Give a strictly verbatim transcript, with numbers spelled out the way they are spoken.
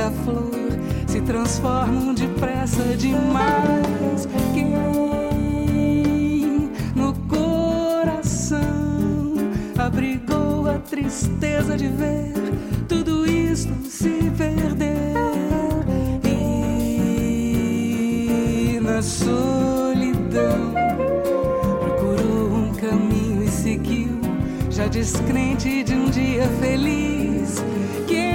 a flor se transformam depressa demais. Quem no coração abrigou a tristeza de ver tudo isto se perder, e na solidão procurou um caminho e seguiu, já descrente de um dia feliz. Quem